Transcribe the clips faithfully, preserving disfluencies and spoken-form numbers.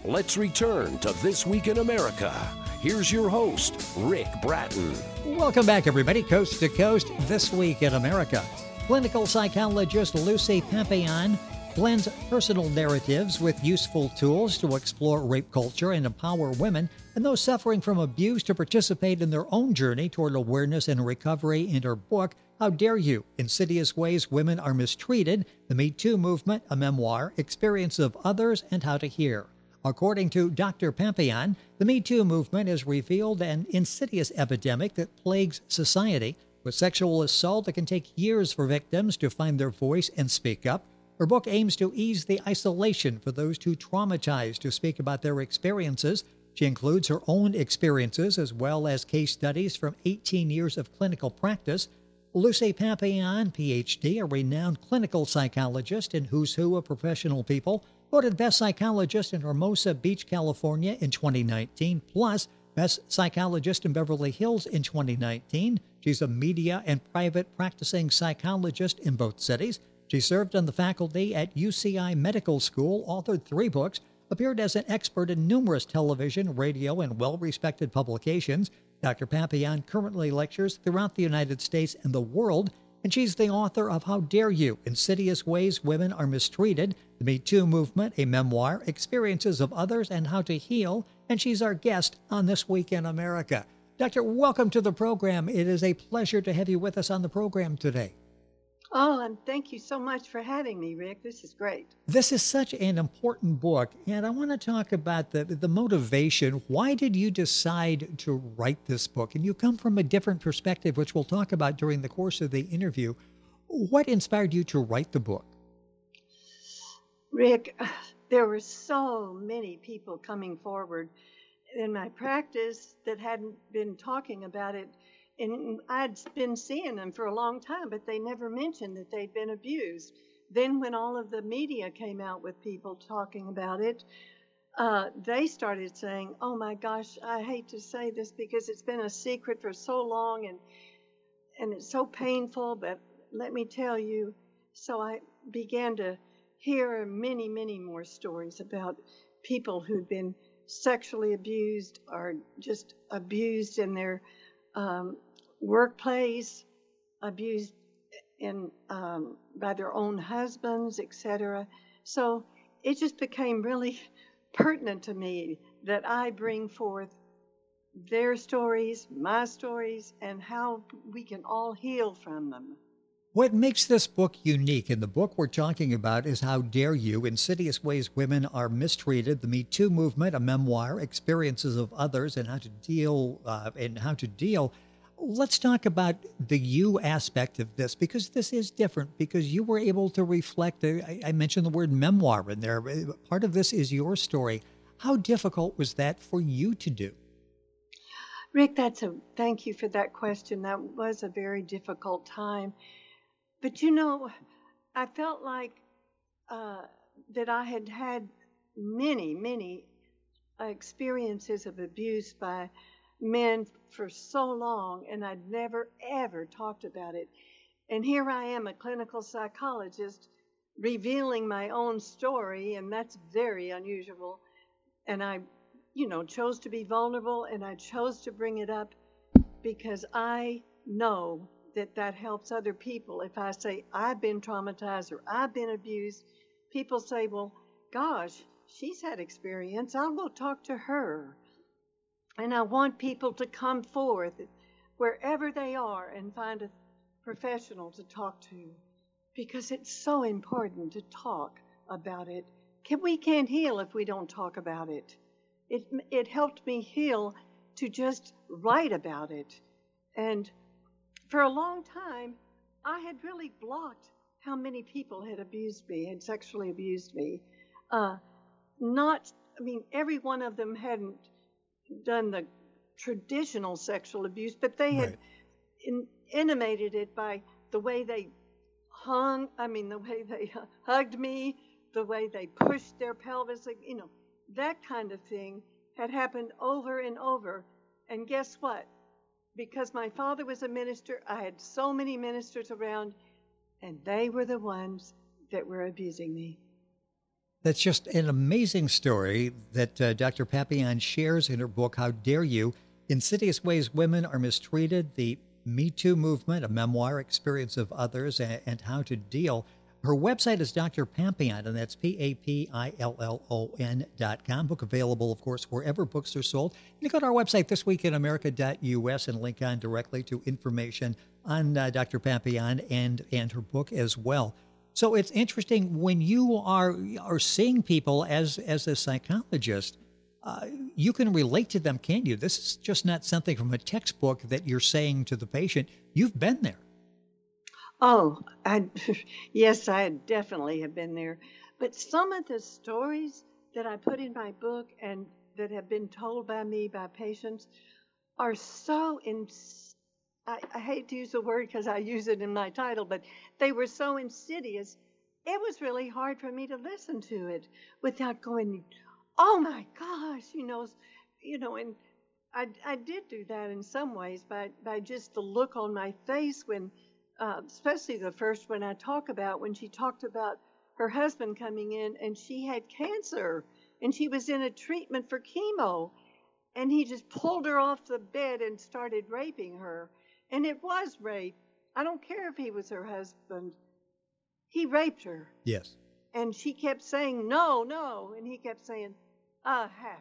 Let's return to This Week in America. Here's your host, Rick Bratton. Welcome back, everybody. Coast to Coast, This Week in America. Clinical psychologist Lucy Papillon blends personal narratives with useful tools to explore rape culture and empower women and those suffering from abuse to participate in their own journey toward awareness and recovery. In her book, How Dare You? Insidious Ways Women Are Mistreated, The Me Too Movement, a Memoir, Experience of Others, and How to Heal. According to Doctor Papillon, the Me Too movement has revealed an insidious epidemic that plagues society. With sexual assault, it can take years for victims to find their voice and speak up. Her book aims to ease the isolation for those too traumatized to speak about their experiences. She includes her own experiences as well as case studies from eighteen years of clinical practice. Lucy Papillon, P H D, a renowned clinical psychologist and who's who of professional people, voted Best Psychologist in Hermosa Beach, California in twenty nineteen, plus Best Psychologist in Beverly Hills in twenty nineteen. She's a media and private practicing psychologist in both cities. She served on the faculty at U C I Medical School, authored three books, appeared as an expert in numerous television, radio, and well-respected publications. Doctor Papillon currently lectures throughout the United States and the world, and she's the author of How Dare You? Insidious Ways Women Are Mistreated, The Me Too Movement, a Memoir, Experiences of Others, and How to Heal, and she's our guest on This Week in America. Doctor, welcome to the program. It is a pleasure to have you with us on the program today. Oh, and thank you so much for having me, Rick. This is great. This is such an important book, and I want to talk about the, the motivation. Why did you decide to write this book? And you come from a different perspective, which we'll talk about during the course of the interview. What inspired you to write the book? Rick, there were so many people coming forward in my practice that hadn't been talking about it. And I'd been seeing them for a long time, but they never mentioned that they'd been abused. Then when all of the media came out with people talking about it, uh, they started saying, oh my gosh, I hate to say this because it's been a secret for so long and and it's so painful, but let me tell you. So I began to hear many, many more stories about people who'd been sexually abused or just abused in their Um, workplace, abused in um, by their own husbands, et cetera. So it just became really pertinent to me that I bring forth their stories, my stories, and how we can all heal from them. What makes this book unique, and the book we're talking about is How Dare You? Insidious Ways Women Are Mistreated, The Me Too Movement, a Memoir, Experiences of Others, and how to deal uh, and how to deal. Let's talk about the you aspect of this, because this is different, because you were able to reflect. I, I mentioned the word memoir in there. Part of this is your story. How difficult was that for you to do? Rick, that's a thank you for that question. That was a very difficult time. But, you know, I felt like uh, that I had had many, many experiences of abuse by men for so long, and I'd never, ever talked about it. And here I am, a clinical psychologist, revealing my own story, and that's very unusual. And I, you know, chose to be vulnerable, and I chose to bring it up because I know that that helps other people. If I say I've been traumatized or I've been abused, people say, well, gosh, she's had experience. I'll go talk to her. And I want people to come forth wherever they are and find a professional to talk to, because it's so important to talk about it. Can, we can't heal if we don't talk about it. It, it helped me heal to just write about it. And for a long time, I had really blocked how many people had abused me, had sexually abused me. Uh, not, I mean, every one of them hadn't done the traditional sexual abuse, but they had right. in, intimated it by the way they hung, I mean, the way they hugged me, the way they pushed their pelvis, like, you know, that kind of thing had happened over and over. And guess what? Because my father was a minister, I had so many ministers around, and they were the ones that were abusing me. That's just an amazing story that uh, Doctor Papillon shares in her book, How Dare You? Insidious Ways Women Are Mistreated, the Me Too Movement, a memoir, experience of others, and, and how to deal. Her website is Doctor Papillon, and that's P A P I L L O N dot com. Book available, of course, wherever books are sold. You can go to our website, this week in america dot U S, and link on directly to information on uh, Doctor Papillon and, and her book as well. So it's interesting when you are are seeing people as as a psychologist, uh, you can relate to them, can't you? This is just not something from a textbook that you're saying to the patient. You've been there. Oh, I, yes, I definitely have been there. But some of the stories that I put in my book and that have been told by me by patients are so in. I, I hate to use the word because I use it in my title, but they were so insidious. It was really hard for me to listen to it without going, "Oh my gosh," you know, you know. And I, I did do that in some ways by by just the look on my face when, uh, especially the first one I talk about, when she talked about her husband coming in and she had cancer and she was in a treatment for chemo, and he just pulled her off the bed and started raping her. And it was rape. I don't care if he was her husband. He raped her. Yes. And she kept saying, no, no. And he kept saying, I have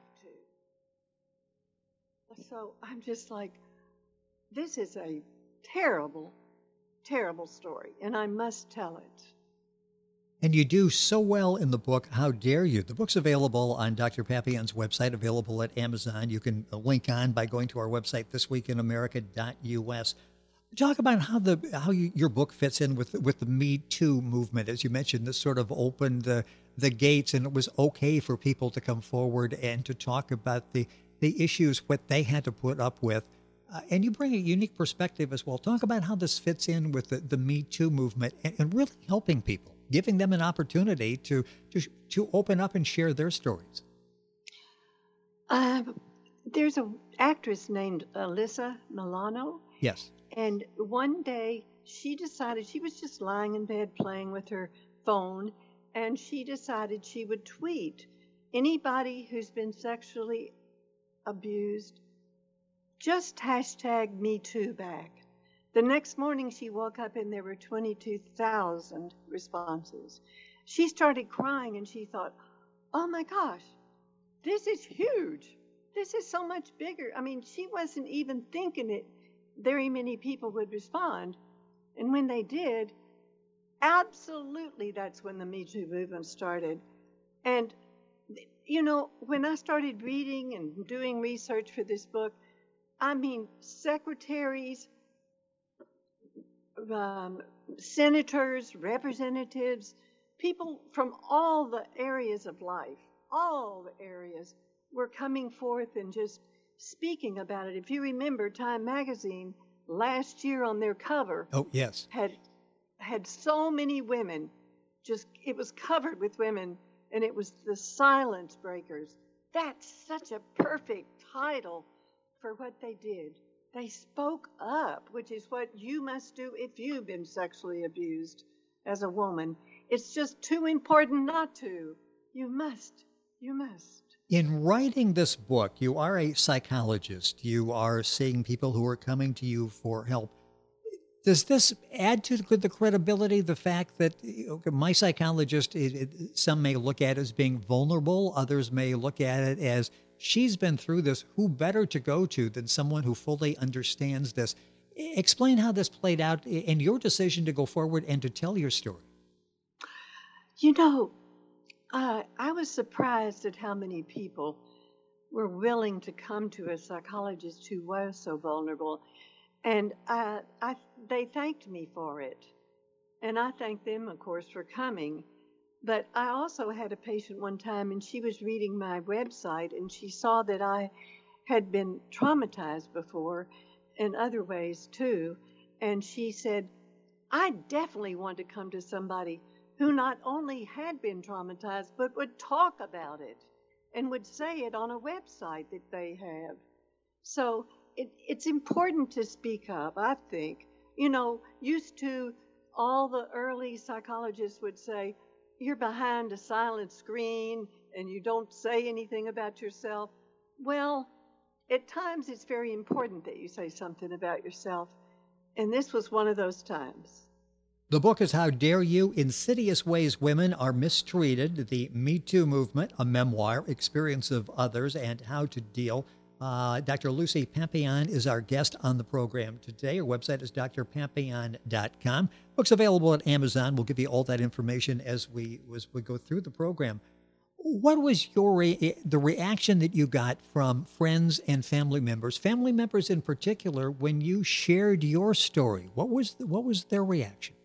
to. So I'm just like, this is a terrible, terrible story. And I must tell it. And you do so well in the book, How Dare You? The book's available on Doctor Papillon's website, available at Amazon. You can link on by going to our website, this week in america dot U S. Talk about how the how you, your book fits in with with the Me Too movement. As you mentioned, this sort of opened the, the gates, and it was okay for people to come forward and to talk about the, the issues, what they had to put up with. Uh, and you bring a unique perspective as well. Talk about how this fits in with the, the Me Too movement and, and really helping people, giving them an opportunity to to to open up and share their stories. Uh, there's an actress named Alyssa Milano. Yes. And one day she decided, she was just lying in bed playing with her phone, and she decided she would tweet, anybody who's been sexually abused, just hashtag Me Too back. The next morning she woke up and there were twenty-two thousand responses. She started crying and she thought, oh my gosh, this is huge. This is so much bigger. I mean, she wasn't even thinking it. Very many people would respond. And when they did, absolutely that's when the Me Too movement started. And, you know, when I started reading and doing research for this book, I mean, secretaries, um, senators, representatives, people from all the areas of life, all the areas, were coming forth and just speaking about it. If you remember, Time magazine last year on their cover, oh yes, had had so many women. Just it was covered with women, and it was the Silence Breakers. That's such a perfect title for what they did. They spoke up, which is what you must do if you've been sexually abused as a woman. It's just too important not to. You must. You must. In writing this book, you are a psychologist. You are seeing people who are coming to you for help. Does this add to the credibility, the fact that okay, my psychologist, it, it, some may look at it as being vulnerable, others may look at it as she's been through this, who better to go to than someone who fully understands this? Explain how this played out in your decision to go forward and to tell your story. You know, Uh, I was surprised at how many people were willing to come to a psychologist who was so vulnerable. And I, I, they thanked me for it. And I thanked them, of course, for coming. But I also had a patient one time, and she was reading my website, and she saw that I had been traumatized before in other ways, too. And she said, I definitely want to come to somebody who not only had been traumatized, but would talk about it and would say it on a website that they have. So it, it's important to speak up, I think. You know, used to, all the early psychologists would say, you're behind a silent screen and you don't say anything about yourself. Well, at times it's very important that you say something about yourself. And this was one of those times. The book is How Dare You? Insidious Ways Women Are Mistreated, the Me Too Movement, a memoir, experience of others, and how to deal. Uh, Doctor Lucy Papillon is our guest on the program today. Her website is d r papillon dot com. Book's available at Amazon. We'll give you all that information as we as we go through the program. What was your re- the reaction that you got from friends and family members, family members in particular, when you shared your story? What was the, what was their reaction?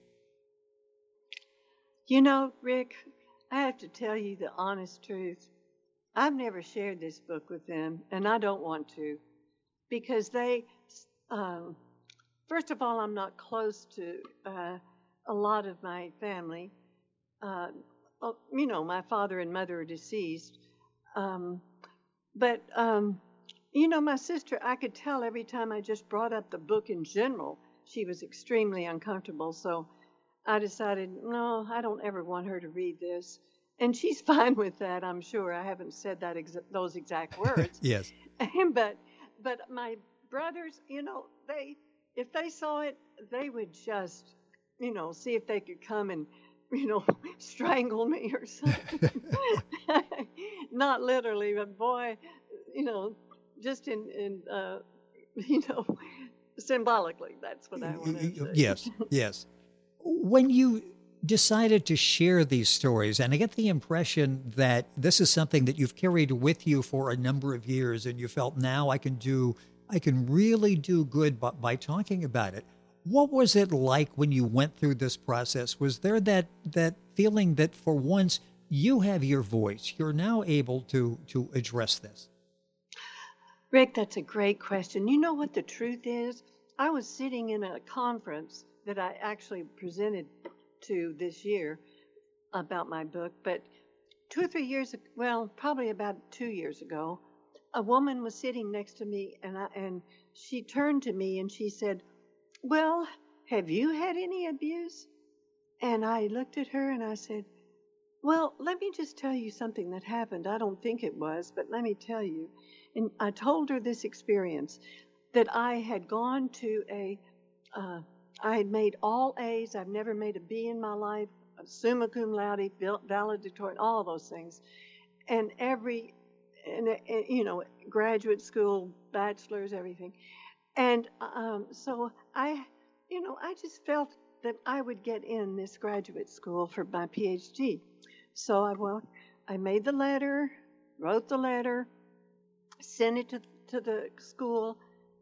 You know, Rick, I have to tell you the honest truth. I've never shared this book with them, and I don't want to, because they, um, first of all, I'm not close to uh, a lot of my family. Uh, you know, my father and mother are deceased. Um, but, um, you know, my sister, I could tell every time I just brought up the book in general, she was extremely uncomfortable. So I decided, no, I don't ever want her to read this. And she's fine with that, I'm sure. I haven't said that exa- those exact words. Yes. but but my brothers, you know, they if they saw it, they would just, you know, see if they could come and, you know, strangle me or something. Not literally, but boy, you know, just in, in uh, you know, symbolically, that's what I want to say. Yes, yes. When you decided to share these stories, and I get the impression that this is something that you've carried with you for a number of years, and you felt now I can do, I can really do good by, by talking about it. What was it like when you went through this process? Was there that that feeling that for once you have your voice, you're now able to to address this? Rick, that's a great question. You know what the truth is? I was sitting in a conference that I actually presented to this year about my book, but two or three years ago, well, probably about two years ago, a woman was sitting next to me, and I, and she turned to me and she said, "Well, have you had any abuse?" And I looked at her and I said, "Well, let me just tell you something that happened. I don't think it was, but let me tell you." And I told her this experience, that I had gone to a, uh, I had made all A's. I've never made a B in my life, summa cum laude, valedictorian, all those things. And every, and, and, you know, graduate school, bachelor's, everything. And um, so I, you know, I just felt that I would get in this graduate school for my P H D. So I, well, I made the letter, wrote the letter, sent it to, to the school,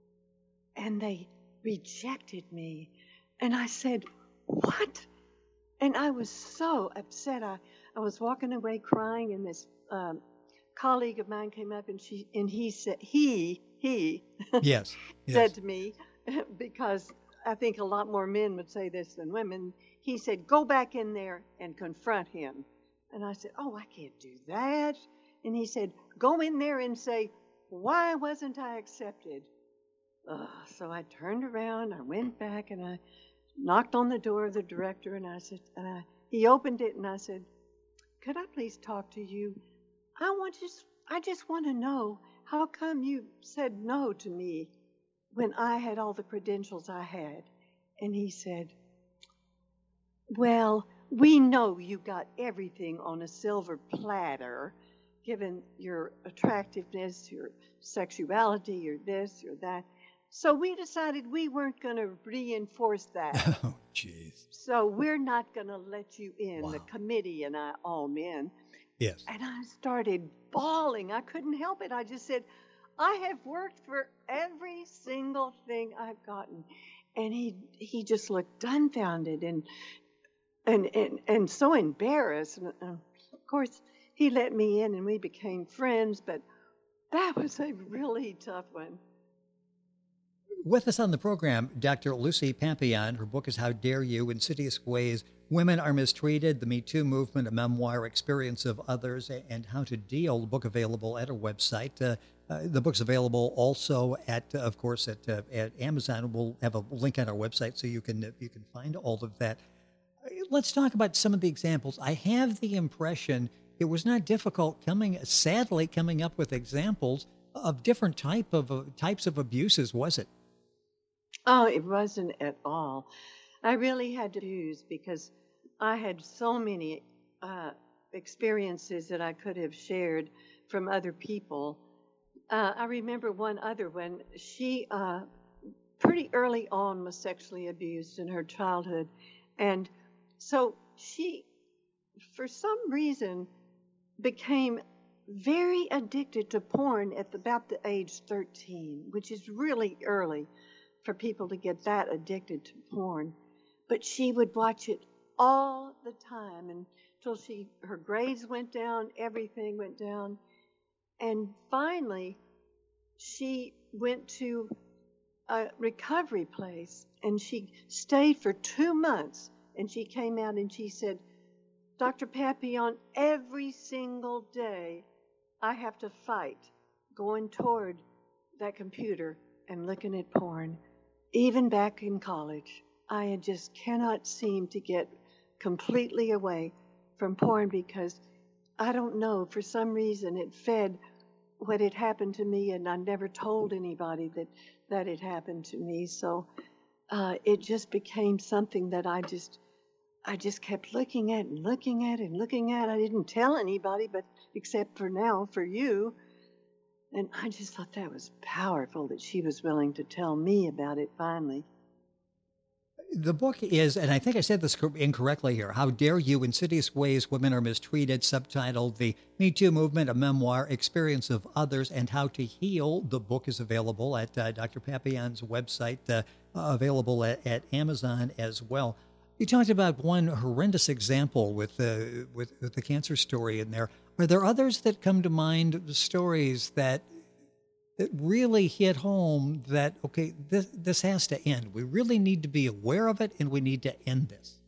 and they rejected me. And I said, "What?" And I was so upset. I, I was walking away crying, and this um, colleague of mine came up, and she and he said, he, he yes, said yes. to me, because I think a lot more men would say this than women, he said, "Go back in there and confront him." And I said, "Oh, I can't do that." And he said, "Go in there and say, 'Why wasn't I accepted?'" Uh, so I turned around, I went back, and I knocked on the door of the director, and I said, and I, he opened it, and I said, "Could I please talk to you? I want just, I just want to know, how come you said no to me when I had all the credentials I had?" And he said, "Well, we know you got everything on a silver platter, given your attractiveness, your sexuality, your this, your that. So we decided we weren't going to reinforce that. Oh, jeez. So we're not going to let you in." Wow. The committee and I, all men. Yes. And I started bawling. I couldn't help it. I just said, "I have worked for every single thing I've gotten." And he he just looked dumbfounded and and and, and so embarrassed. And, uh, of course, he let me in and we became friends, but that was a really tough one. With us on the program, Doctor Lucy Papillon. Her book is How Dare You? Insidious Ways Women Are Mistreated, the Me Too Movement, a memoir, experience of others, and how to deal. The book available at her website. Uh, uh, the book's available also at, uh, of course, at uh, at Amazon. We'll have a link on our website so you can uh, you can find all of that. let's talk about some of the examples. I have the impression it was not difficult coming, sadly, coming up with examples of different type of uh, types of abuses, was it? Oh, it wasn't at all. I really had to choose because I had so many uh, experiences that I could have shared from other people. Uh, I remember one other one. She uh, pretty early on was sexually abused in her childhood, and so she, for some reason, became very addicted to porn at about the age thirteen, which is really early for people to get that addicted to porn. But she would watch it all the time until she her grades went down, everything went down, and finally she went to a recovery place and she stayed for two months and she came out and she said, Doctor Papillon, every single day I have to fight going toward that computer and looking at porn. Even back in college, I just cannot seem to get completely away from porn because I don't know, for some reason it fed what had happened to me, and I never told anybody that that had happened to me. So uh, it just became something that I just I just kept looking at and looking at and looking at. I didn't tell anybody, but except for now, for you. And I just thought that was powerful that she was willing to tell me about it finally. The book is, and I think I said this incorrectly here, How Dare You, Insidious Ways Women Are Mistreated, subtitled The Me Too Movement, a Memoir, Experience of Others, and How to Heal. The book is available at uh, Doctor Papillon's website, uh, available at, at Amazon as well. You talked about one horrendous example with the, with, with the cancer story in there. Are there others that come to mind, stories that that really hit home that, okay, this this has to end? We really need to be aware of it, and we need to end this.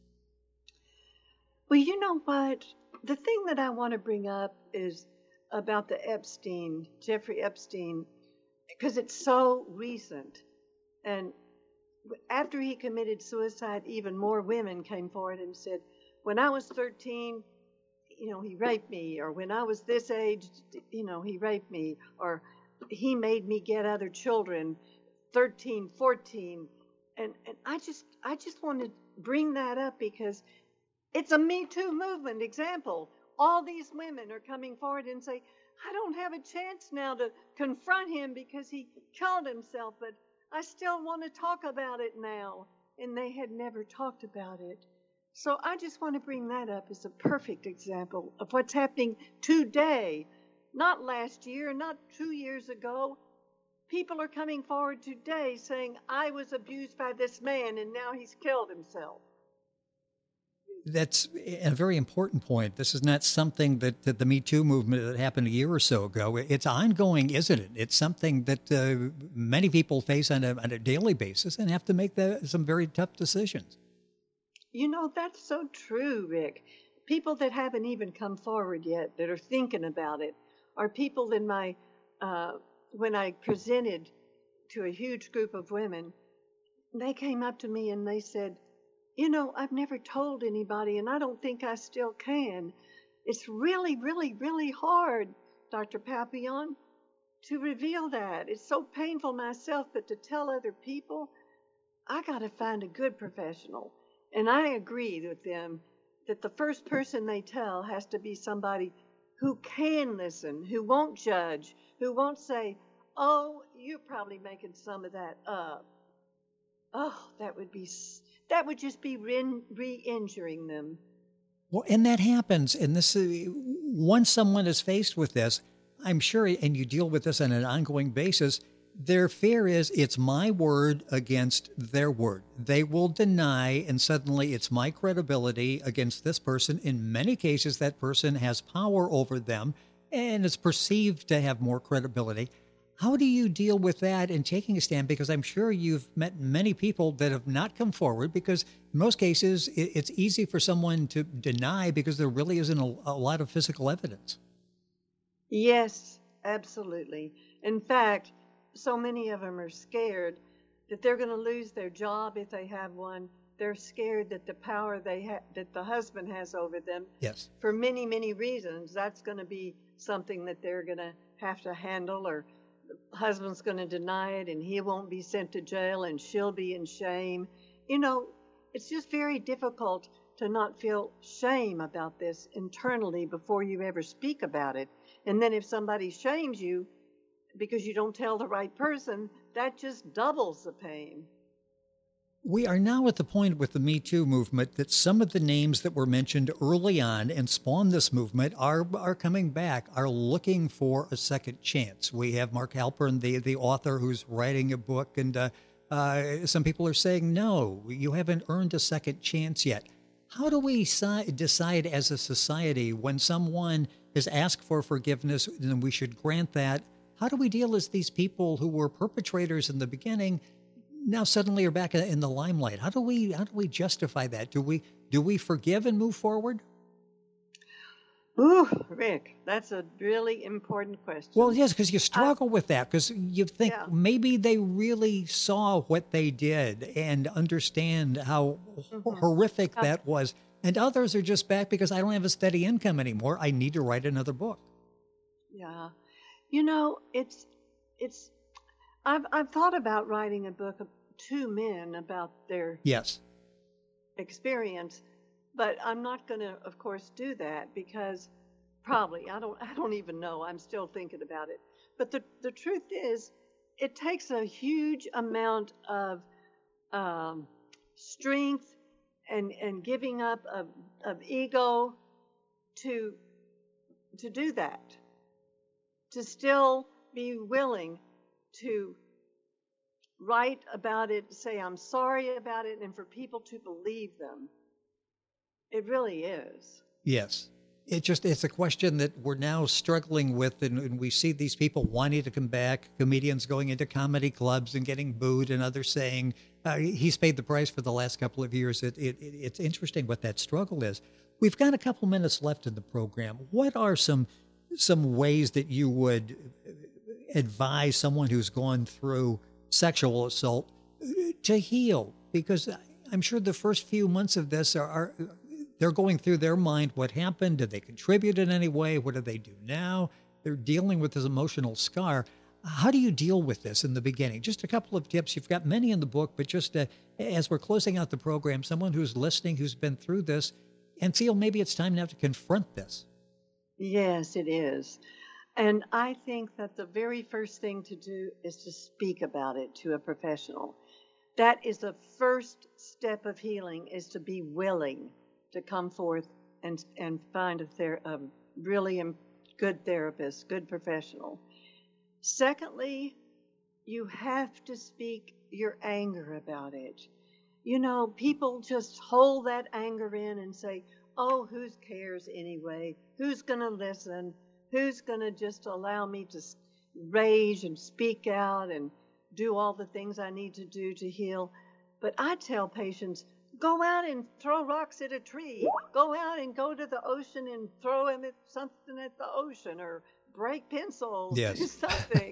Well, you know what? The thing that I want to bring up is about the Epstein, Jeffrey Epstein, because it's so recent. And after he committed suicide, even more women came forward and said, when I was thirteen, you know, he raped me, or when I was this age, you know, he raped me, or he made me get other children, thirteen, fourteen. And, and I just I just want to bring that up because it's a Me Too movement example. All these women are coming forward and say, I don't have a chance now to confront him because he killed himself, but I still want to talk about it now. And they had never talked about it. So I just want to bring that up as a perfect example of what's happening today. Not last year, not two years ago. People are coming forward today saying, I was abused by this man and now he's killed himself. That's a very important point. This is not something that, that the Me Too movement that happened a year or so ago. It's ongoing, isn't it? It's something that uh, many people face on a, on a daily basis and have to make the, some very tough decisions. You know, that's so true, Rick. People that haven't even come forward yet, that are thinking about it, are people in my, uh, when I presented to a huge group of women, they came up to me and they said, you know, I've never told anybody and I don't think I still can. It's really, really, really hard, Doctor Papillon, to reveal that. It's so painful myself, but to tell other people, I got to find a good professional. And I agree with them that the first person they tell has to be somebody who can listen, who won't judge, who won't say, oh, you're probably making some of that up. Oh, that would be, that would just be re-injuring them. Well, and that happens. And this, uh, once someone is faced with this, I'm sure, and you deal with this on an ongoing basis, their fear is it's my word against their word. They will deny, and suddenly it's my credibility against this person. In many cases, that person has power over them and is perceived to have more credibility. How do you deal with that and taking a stand? Because I'm sure you've met many people that have not come forward because in most cases, it's easy for someone to deny because there really isn't a, a lot of physical evidence. Yes, absolutely. In fact, so many of them are scared that they're going to lose their job if they have one, they're scared that the power they ha- that the husband has over them, Yes. for many, many reasons, that's going to be something that they're going to have to handle, or the husband's going to deny it and he won't be sent to jail and she'll be in shame. You know, it's just very difficult to not feel shame about this internally before you ever speak about it. And then if somebody shames you because you don't tell the right person, that just doubles the pain. We are now at the point with the Me Too movement that some of the names that were mentioned early on and spawned this movement are are coming back, are looking for a second chance. We have Mark Halpern, the, the author, who's writing a book, and uh, uh, some people are saying, no, you haven't earned a second chance yet. How do we si- decide as a society when someone has asked for forgiveness and we should grant that? How do we deal as these people who were perpetrators in the beginning now suddenly are back in the limelight? How do we how do we justify that? Do we do we forgive and move forward? Ooh, Rick, that's a really important question. Well, yes, because you struggle I, with that, because you think yeah. maybe they really saw what they did and understand how mm-hmm. horrific uh, that was. And others are just back because I don't have a steady income anymore. I need to write another book. Yeah. You know, it's it's I've I've thought about writing a book of two men about their yes experience, but I'm not going to, of course, do that because probably I don't I don't even know. I'm still thinking about it. But the the truth is, it takes a huge amount of um, strength and and giving up of of ego to to do that. To still be willing to write about it, say I'm sorry about it, and for people to believe them. It really is. Yes. It just, it's a question that we're now struggling with, and, and we see these people wanting to come back, comedians going into comedy clubs and getting booed, and others saying, uh, he's paid the price for the last couple of years. It, it, it's interesting what that struggle is. We've got a couple minutes left in the program. What are some some ways that you would advise someone who's gone through sexual assault to heal? Because I'm sure the first few months of this are, are they're going through their mind, what happened? Did they contribute in any way? What do they do now? They're dealing with this emotional scar. How do you deal with this in the beginning? Just a couple of tips. You've got many in the book, but just uh, as we're closing out the program, someone who's listening, who's been through this, and feel maybe it's time now to confront this. Yes, it is. And I think that the very first thing to do is to speak about it to a professional. That is the first step of healing, is to be willing to come forth and and find a, ther- a really good therapist, good professional. Secondly, you have to speak your anger about it. You know, people just hold that anger in and say, oh, who cares anyway? Who's going to listen? Who's going to just allow me to rage and speak out and do all the things I need to do to heal? But I tell patients, go out and throw rocks at a tree. Go out and go to the ocean and throw them at something at the ocean, or break pencils, yes. do something.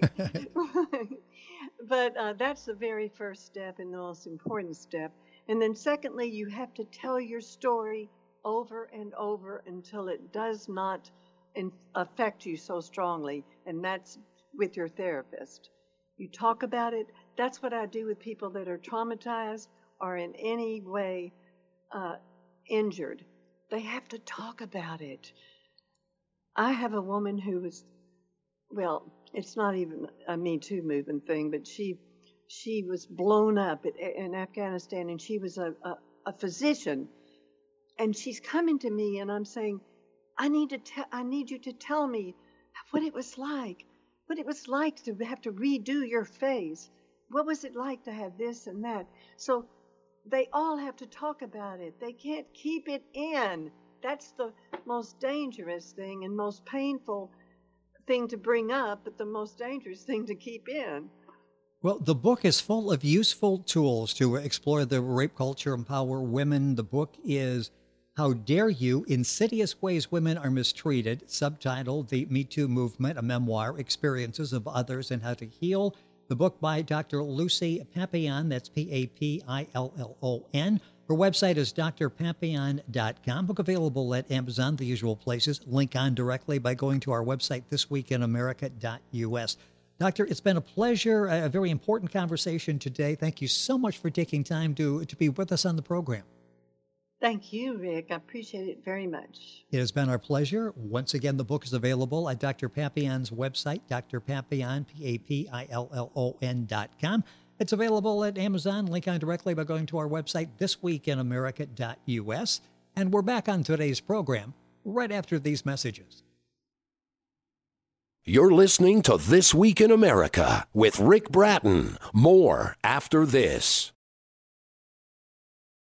But uh, that's the very first step and the most important step. And then secondly, you have to tell your story over and over until it does not in- affect you so strongly, and that's with your therapist. You talk about it. That's what I do with people that are traumatized or in any way uh, injured. They have to talk about it. I have a woman who was, well, it's not even a Me Too movement thing, but she she was blown up in, in Afghanistan, and she was a, a, a physician. And she's coming to me, and I'm saying, I need to te- I need you to tell me what it was like, what it was like to have to redo your face. What was it like to have this and that? So they all have to talk about it. They can't keep it in. That's the most dangerous thing and most painful thing to bring up, but the most dangerous thing to keep in. Well, the book is full of useful tools to explore the rape culture, empower women. The book is How Dare You? Insidious Ways Women Are Mistreated, subtitled The Me Too Movement, a memoir, experiences of others and how to heal. The book by Doctor Lucy Papillon, that's P A P I L L O N. Her website is d r papillon dot com. Book available at Amazon, the usual places. Link on directly by going to our website, this week in america dot u s. Doctor, it's been a pleasure, a very important conversation today. Thank you so much for taking time to, to be with us on the program. Thank you, Rick. I appreciate it very much. It has been our pleasure. Once again, the book is available at Doctor Papillon's website, d r papillon, P A P I L L O N dot com. It's available at Amazon. Link on directly by going to our website, this week in america dot u s. And we're back on today's program right after these messages. You're listening to This Week in America with Rick Bratton. More after this.